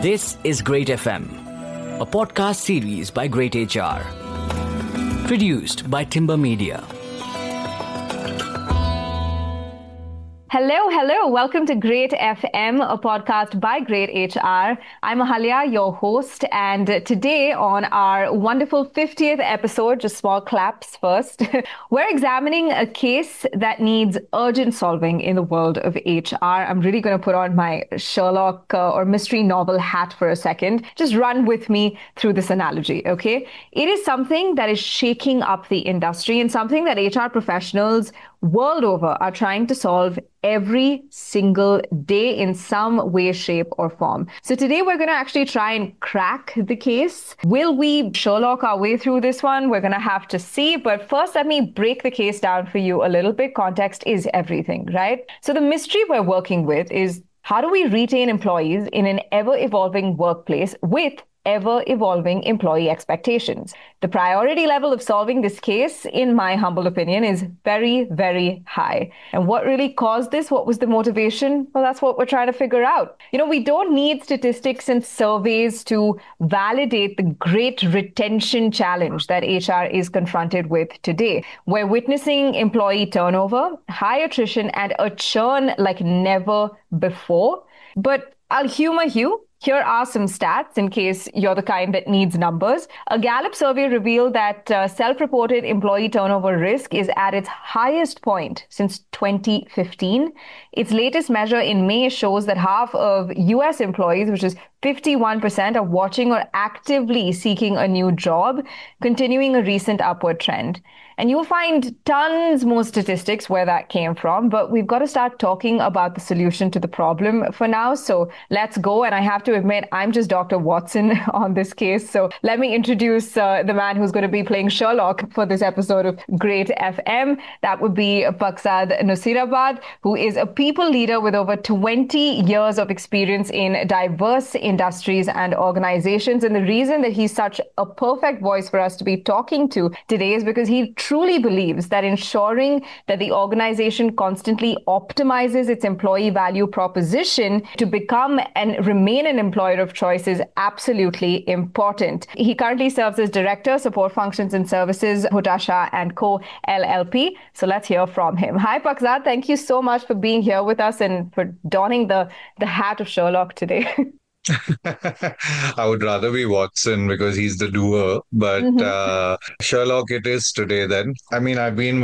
This is Great FM, a podcast series by Great HR. Produced by Timber Media. Hello. Welcome to Great FM, a podcast by Great HR. I'm Ahalya, your host, and today on our wonderful 50th episode, just small claps first, we're examining a case that needs urgent solving in the world of HR. I'm really going to put on my Sherlock or mystery novel hat for a second. Just run with me through this analogy, okay? It is something that is shaking up the industry and something that HR professionals world over are trying to solve every single day in some way, shape, or form. So today we're going to actually try and crack the case. Will we Sherlock our way through this one? We're going to have to see. But first, let me break the case down for you a little bit. Context is everything, right? So the mystery we're working with is, how do we retain employees in an ever-evolving workplace with ever-evolving employee expectations? The priority level of solving this case, in my humble opinion, is very, very high. And what really caused this? What was the motivation? Well, that's what we're trying to figure out. We don't need statistics and surveys to validate the great retention challenge that HR is confronted with today. We're witnessing employee turnover, high attrition, and a churn like never before. But I'll humor you. Here are some stats in case you're the kind that needs numbers. A Gallup survey revealed that self-reported employee turnover risk is at its highest point since 2015. Its latest measure in May shows that half of US employees, which is 51%, are watching or actively seeking a new job, continuing a recent upward trend. And you'll find tons more statistics where that came from, but we've got to start talking about the solution to the problem for now. So let's go. And I have to admit, I'm just Dr. Watson on this case. So let me introduce the man who's going to be playing Sherlock for this episode of Great FM. That would be Paksad Nusirabad, who is a people leader with over 20 years of experience in diverse industries and organizations. And the reason that he's such a perfect voice for us to be talking to today is because he truly believes that ensuring that the organization constantly optimizes its employee value proposition to become and remain an employer of choice is absolutely important. He currently serves as Director, Support Functions and Services, Huda Shah & Co. LLP. So let's hear from him. Hi, Paksad. Thank you so much for being here with us and for donning the hat of Sherlock today. I would rather be Watson because he's the doer, but Sherlock it is today then. I mean, I've been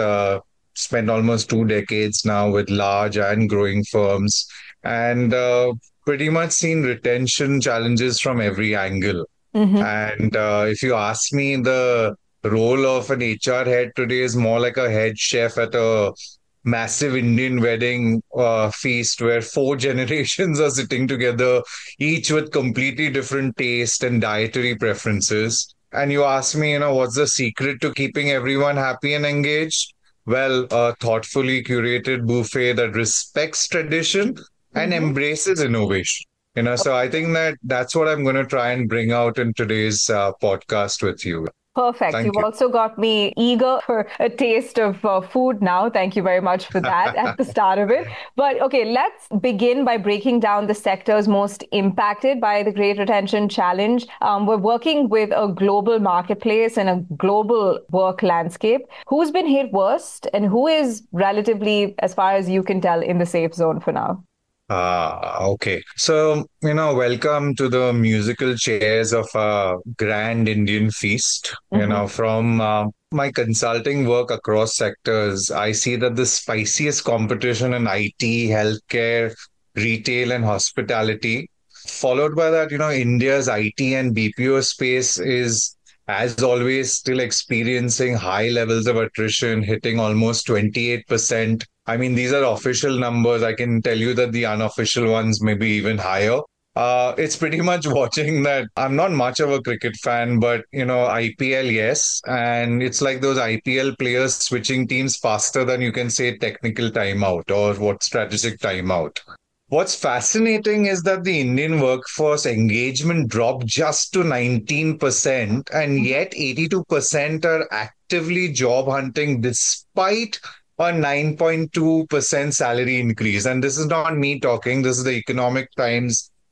spent almost 2 decades now with large and growing firms and pretty much seen retention challenges from every angle. And if you ask me, the role of an HR head today is more like a head chef at a massive Indian wedding feast where 4 generations are sitting together, each with completely different taste and dietary preferences. And you ask me, what's the secret to keeping everyone happy and engaged? Well, a thoughtfully curated buffet that respects tradition and embraces innovation. So I think that's what I'm going to try and bring out in today's podcast with you. Perfect. You've also got me eager for a taste of food now. Thank you very much for that at the start of it. But okay, let's begin by breaking down the sectors most impacted by the Great Retention Challenge. We're working with a global marketplace and a global work landscape. Who's been hit worst and who is relatively, as far as you can tell, in the safe zone for now? Okay. So, welcome to the musical chairs of a grand Indian feast. From my consulting work across sectors, I see that the spiciest competition in IT, healthcare, retail, and hospitality, followed by that, India's IT and BPO space is, as always, still experiencing high levels of attrition, hitting almost 28%. I mean, these are official numbers. I can tell you that the unofficial ones may be even higher. It's pretty much watching that. I'm not much of a cricket fan, but, IPL, yes. And it's like those IPL players switching teams faster than you can say technical timeout or strategic timeout. What's fascinating is that the Indian workforce engagement dropped just to 19%, and yet 82% are actively job hunting despite a 9.2% salary increase. And this is not me talking, this is the Economic Times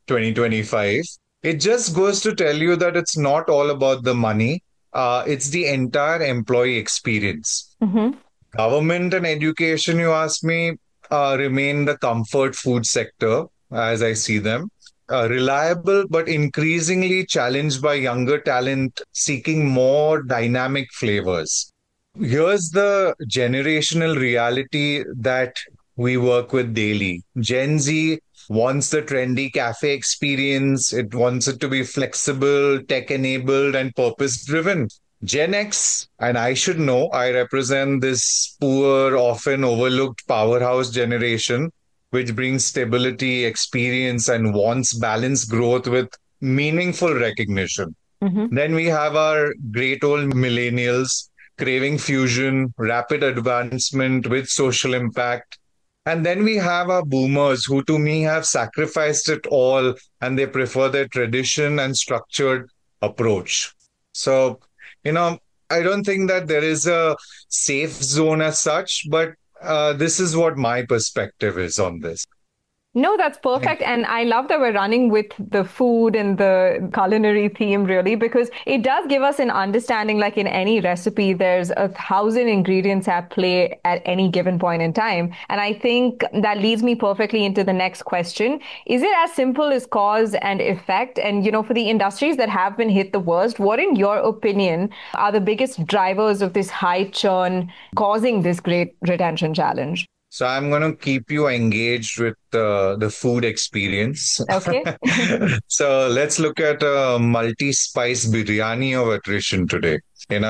2025. It just goes to tell you that it's not all about the money. It's the entire employee experience. Mm-hmm. Government and education, you ask me, remain the comfort food sector as I see them. Reliable but increasingly challenged by younger talent seeking more dynamic flavors. Here's the generational reality that we work with daily. Gen Z wants the trendy cafe experience, it wants it to be flexible, tech enabled, and purpose driven. Gen X, and I should know, I represent this poor, often overlooked powerhouse generation, which brings stability, experience, and wants balanced growth with meaningful recognition. Mm-hmm. Then we have our great old millennials craving fusion, rapid advancement with social impact. And then we have our boomers who, to me, have sacrificed it all and they prefer their tradition and structured approach. So, you know, I don't think that there is a safe zone as such, but this is what my perspective is on this. No, that's perfect. And I love that we're running with the food and the culinary theme, really, because it does give us an understanding, like in any recipe, there's 1,000 ingredients at play at any given point in time. And I think that leads me perfectly into the next question. Is it as simple as cause and effect? And, for the industries that have been hit the worst, what, in your opinion, are the biggest drivers of this high churn causing this great retention challenge? So I'm going to keep you engaged with the food experience. Okay. So let's look at a multi-spice biryani of attrition today.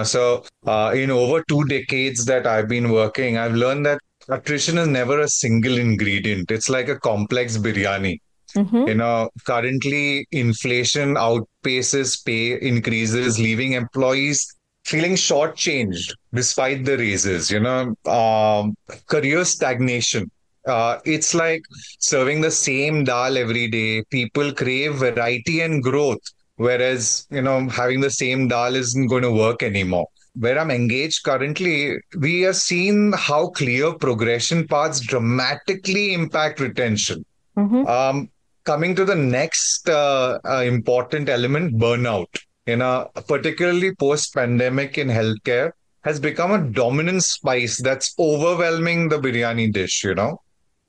In over 2 decades that I've been working, I've learned that attrition is never a single ingredient. It's like a complex biryani. Mm-hmm. Currently inflation outpaces pay increases, leaving employees feeling shortchanged despite the raises, career stagnation. It's like serving the same dal every day. People crave variety and growth, whereas, having the same dal isn't going to work anymore. Where I'm engaged currently, we are seeing how clear progression paths dramatically impact retention. Mm-hmm. Coming to the next important element, burnout. Particularly post-pandemic in healthcare, has become a dominant spice that's overwhelming the biryani dish.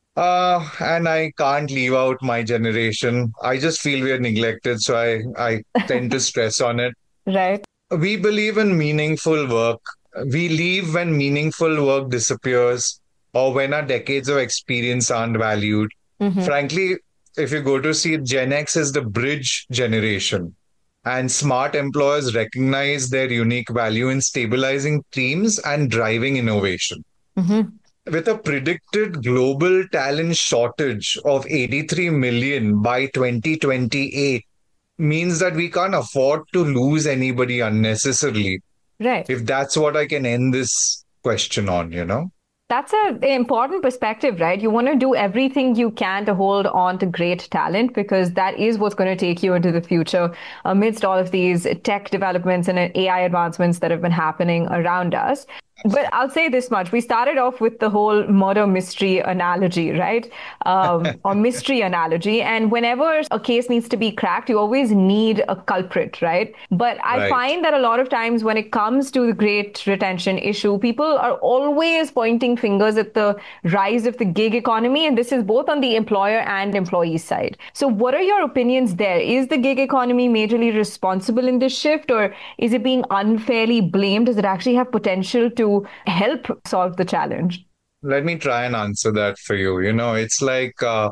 And I can't leave out my generation. I just feel we are neglected, so I tend to stress on it. Right. We believe in meaningful work. We leave when meaningful work disappears or when our decades of experience aren't valued. Mm-hmm. Frankly, if you go to see it, Gen X is the bridge generation. And smart employers recognize their unique value in stabilizing teams and driving innovation. Mm-hmm. With a predicted global talent shortage of 83 million by 2028, means that we can't afford to lose anybody unnecessarily. Right. If that's what I can end this question on. That's an important perspective, right? You want to do everything you can to hold on to great talent because that is what's going to take you into the future amidst all of these tech developments and AI advancements that have been happening around us. But I'll say this much. We started off with the whole murder mystery analogy, right? Or mystery analogy. And whenever a case needs to be cracked, you always need a culprit, right? But I find that a lot of times when it comes to the great retention issue, people are always pointing fingers at the rise of the gig economy. And this is both on the employer and employee side. So what are your opinions there? Is the gig economy majorly responsible in this shift, or is it being unfairly blamed? Does it actually have potential to help solve the challenge? Let me try and answer that for you. It's like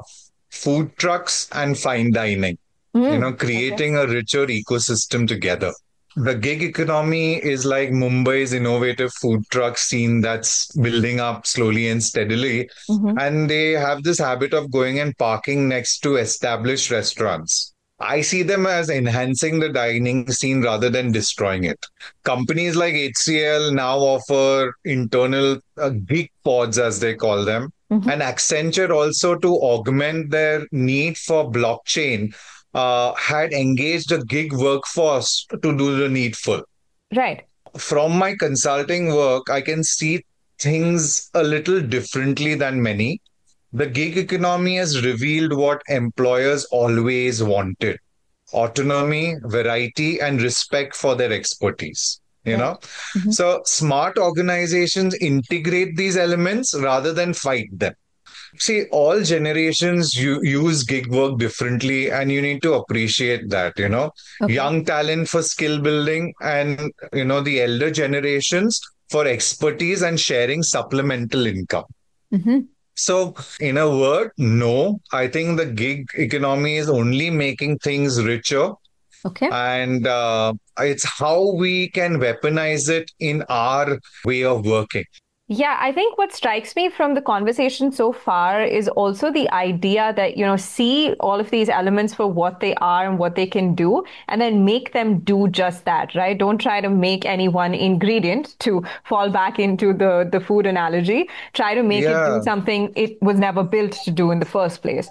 food trucks and fine dining, creating a richer ecosystem together. The gig economy is like Mumbai's innovative food truck scene that's building up slowly and steadily. Mm-hmm. And they have this habit of going and parking next to established restaurants. I see them as enhancing the dining scene rather than destroying it. Companies like HCL now offer internal gig pods, as they call them, Mm-hmm. and Accenture also to augment their need for blockchain had engaged a gig workforce to do the needful. Right. From my consulting work, I can see things a little differently than many. The gig economy has revealed what employers always wanted: autonomy, variety, and respect for their expertise. Right. So smart organizations integrate these elements rather than fight them. See, all generations use gig work differently, and you need to appreciate that. Okay. Young talent for skill building, and the elder generations for expertise and sharing supplemental income. Hmm. So, in a word, no, I think the gig economy is only making things richer, Okay. and it's how we can weaponize it in our way of working. Yeah, I think what strikes me from the conversation so far is also the idea that, see all of these elements for what they are and what they can do, and then make them do just that, right? Don't try to make any one ingredient, to fall back into the food analogy. Try to make it do Yeah. something it was never built to do in the first place.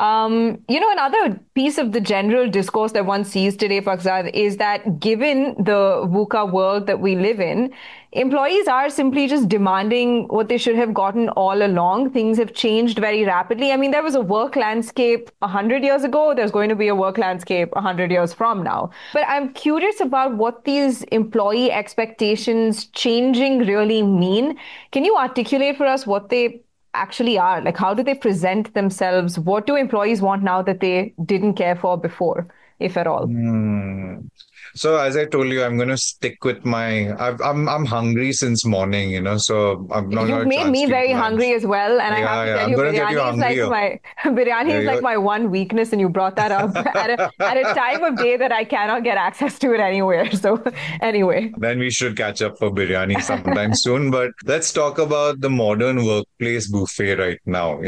Another piece of the general discourse that one sees today, Farzad, is that given the VUCA world that we live in, employees are simply just demanding what they should have gotten all along. Things have changed very rapidly. I mean, there was a work landscape 100 years ago. There's going to be a work landscape 100 years from now. But I'm curious about what these employee expectations changing really mean. Can you articulate for us what they actually are? Like, how do they present themselves? What do employees want now that they didn't care for before, if at all? Hmm. So as I told you, I'm going to stick with I'm hungry since morning, so I've not got You've a made chance me to eat very lunch. hungry as well, and I have Yeah, to yeah. tell I'm you, going to get you biryani is like hungrier. my biryani Yeah, is like my one weakness, and you brought that up at a time of day that I cannot get access to it anywhere. So anyway. Then we should catch up for biryani sometime soon. But let's talk about the modern workplace buffet right now.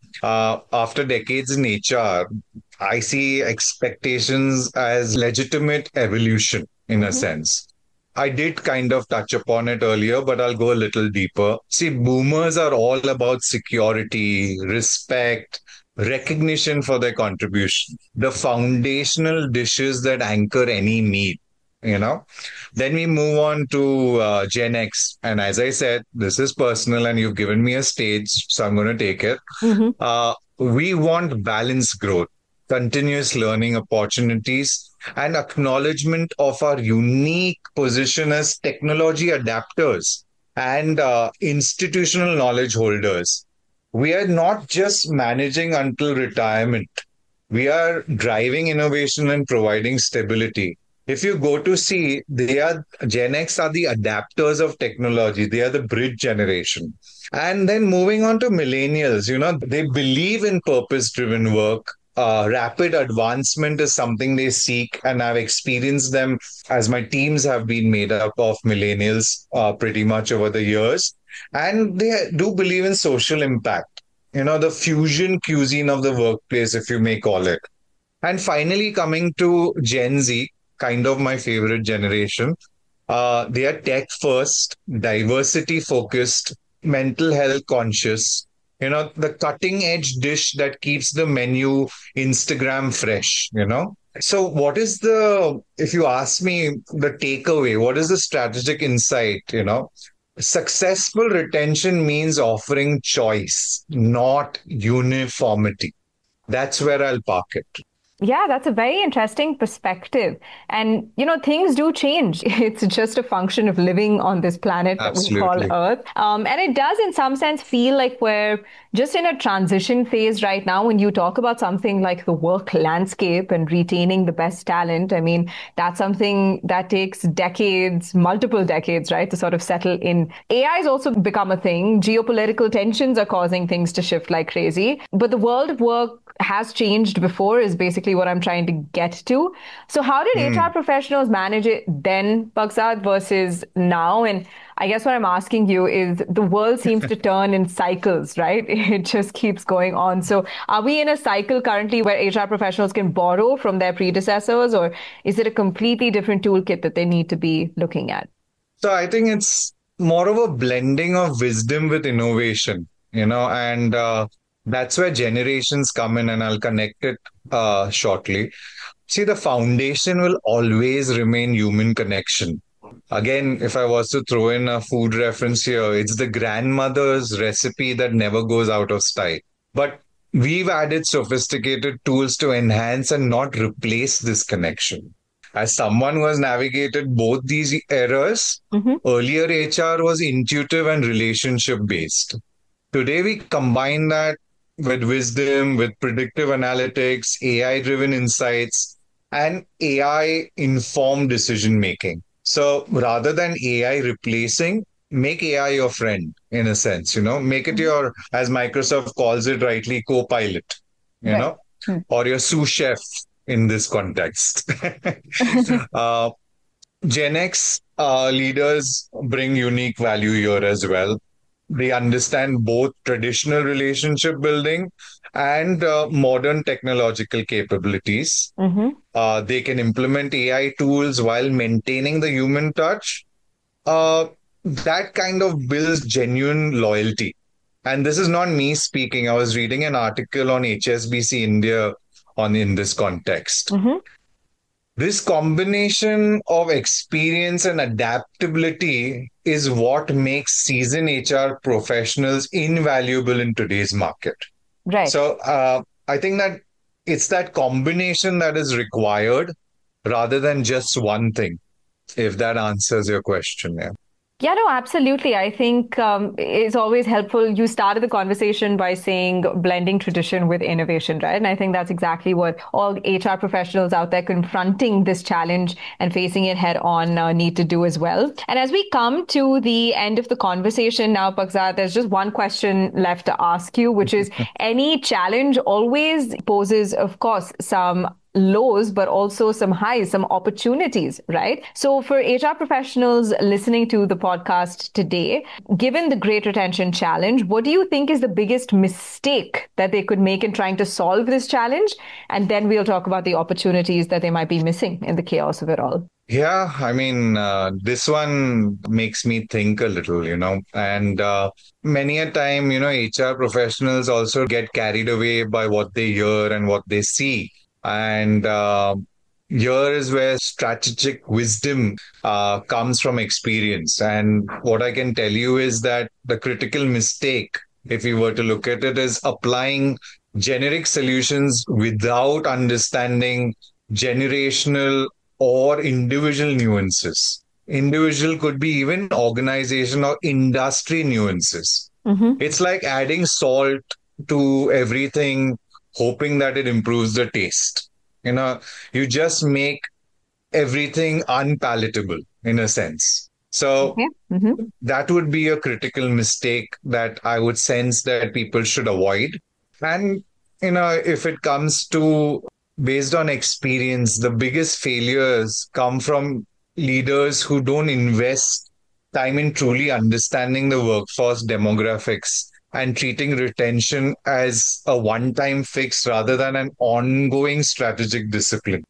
After decades in HR, I see expectations as legitimate evolution in a Mhm. sense. I did kind of touch upon it earlier, but I'll go a little deeper. See, boomers are all about security, respect, recognition for their contribution, the foundational dishes that anchor any meal, you know. Then we move on to Gen X. And as I said, this is personal and you've given me a stage, so I'm going to take it. Mhm. We want balanced growth, continuous learning opportunities, and acknowledgement of our unique position as technology adapters and institutional knowledge holders. We are not just managing until retirement, we are driving innovation and providing stability. If you go to see, they are Gen X are the adapters of technology. They are the bridge generation. And then moving on to millennials, they believe in purpose driven work. Rapid advancement is something they seek, and I've experienced them as my teams have been made up of millennials pretty much over the years. And they do believe in social impact, the fusion cuisine of the workplace, if you may call it. And finally, coming to Gen Z, kind of my favorite generation, they are tech first, diversity focused, mental health conscious, the cutting edge dish that keeps the menu Instagram fresh. So, what is if you ask me, the takeaway, what is the strategic insight? Successful retention means offering choice, not uniformity. That's where I'll park it. Yeah, that's a very interesting perspective. And, things do change. It's just a function of living on this planet that we call Absolutely. Earth. And it does, in some sense, feel like we're just in a transition phase right now. When you talk about something like the work landscape and retaining the best talent, I mean, that's something that takes decades, multiple decades, right, to sort of settle in. AI has also become a thing. Geopolitical tensions are causing things to shift like crazy. But the world of work has changed before, is basically what I'm trying to get to. So how did HR Hmm. professionals manage it then, Bagsad, versus now? And I guess what I'm asking you is, the world seems to turn in cycles, right? It just keeps going on. So are we in a cycle currently where HR professionals can borrow from their predecessors, or is it a completely different toolkit that they need to be looking at? So I think it's more of a blending of wisdom with innovation, and that's where generations come in, and I'll connect it shortly. See, the foundation will always remain human connection. Again, if I was to throw in a food reference here, it's the grandmother's recipe that never goes out of style. But we've added sophisticated tools to enhance and not replace this connection. As someone who has navigated both these eras, Mm-hmm. earlier HR was intuitive and relationship based. Today, we combine that with wisdom, with predictive analytics, AI driven insights, and AI informed decision making. So rather than AI replacing, make AI your friend in a sense, make it Mm-hmm. your, as Microsoft calls it rightly, co pilot, you Right. know, or your sous chef in this context. uh, Gen X leaders bring unique value here as well. They understand both traditional relationship building and modern technological capabilities. Mm-hmm. They can implement AI tools while maintaining the human touch. That kind of builds genuine loyalty. And this is not me speaking. I was reading an article on HSBC India on in this context. Mm-hmm. This combination of experience and adaptability is what makes seasoned HR professionals invaluable in today's market. Right. So I think that it's that combination that is required rather than just one thing, if that answers your question. Yeah. Yeah, no, absolutely. I think it's always helpful. You started the conversation by saying blending tradition with innovation, right? And I think that's exactly what all HR professionals out there confronting this challenge and facing it head on need to do as well. And as we come to the end of the conversation now, Pakzad, there's just one question left to ask you, which is any challenge always poses, of course, some lows, but also some highs, some opportunities, right? So for HR professionals listening to the podcast today, given the Great Retention Challenge, what do you think is the biggest mistake that they could make in trying to solve this challenge? And then we'll talk about the opportunities that they might be missing in the chaos of it all. Yeah, I mean, this one makes me think a little, and many a time, HR professionals also get carried away by what they hear and what they see. And here is where strategic wisdom comes from experience. And what I can tell you is that the critical mistake, if you were to look at it, is applying generic solutions without understanding generational or individual nuances. Individual could be even organization or industry nuances. Mm-hmm. It's like adding salt to everything, hoping that it improves the taste. You just make everything unpalatable in a sense. So Okay. Mm-hmm. that would be a critical mistake that I would sense that people should avoid. And, if it comes to based on experience, the biggest failures come from leaders who don't invest time in truly understanding the workforce demographics and treating retention as a one time fix rather than an ongoing strategic discipline.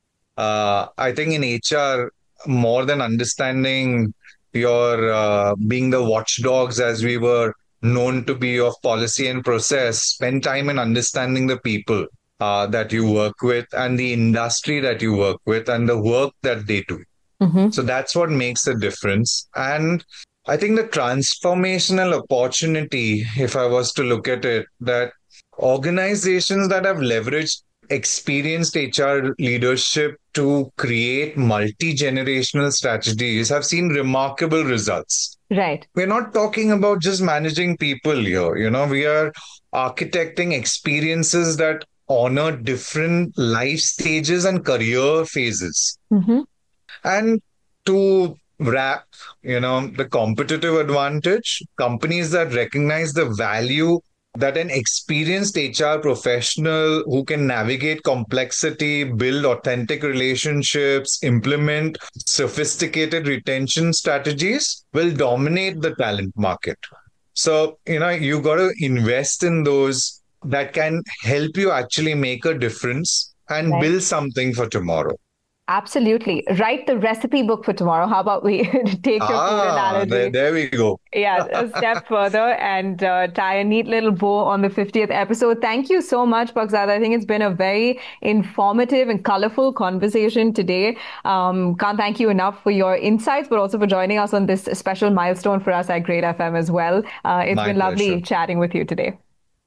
I think in HR, more than understanding your being the watchdogs as we were known to be of policy and process, spend time in understanding the people that you work with and the industry that you work with and the work that they do. Mm-hmm. So that's what makes a difference. And I think the transformational opportunity, if I was to look at it, that organizations that have leveraged experienced HR leadership to create multi-generational strategies have seen remarkable results. Right. We're not talking about just managing people here. We are architecting experiences that honor different life stages and career phases. Mm-hmm. And to wrap, the competitive advantage, companies that recognize the value that an experienced HR professional who can navigate complexity, build authentic relationships, implement sophisticated retention strategies will dominate the talent market. So, you got to invest in those that can help you actually make a difference and Right. build something for tomorrow. Absolutely. Write the recipe book for tomorrow. How about we take your food analogy? There we go. Yeah, a step further and tie a neat little bow on the 50th episode. Thank you so much, Pakzad. I think it's been a very informative and colorful conversation today. Can't thank you enough for your insights, but also for joining us on this special milestone for us at Great FM as well. It's My been lovely pleasure. chatting with you today.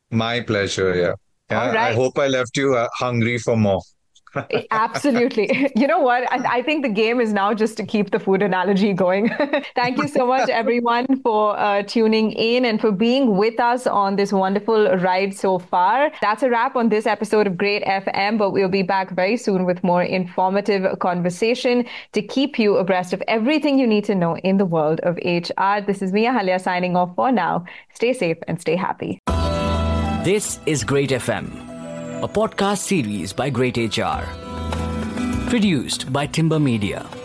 My pleasure. Yeah. All I right. hope I left you hungry for more. Absolutely. You know what? I think the game is now just to keep the food analogy going. Thank you so much, everyone, for tuning in and for being with us on this wonderful ride so far. That's a wrap on this episode of Great FM, but we'll be back very soon with more informative conversation to keep you abreast of everything you need to know in the world of HR. This is Mia Halia signing off for now. Stay safe and stay happy. This is Great FM, a podcast series by Great HR. Produced by Timber Media.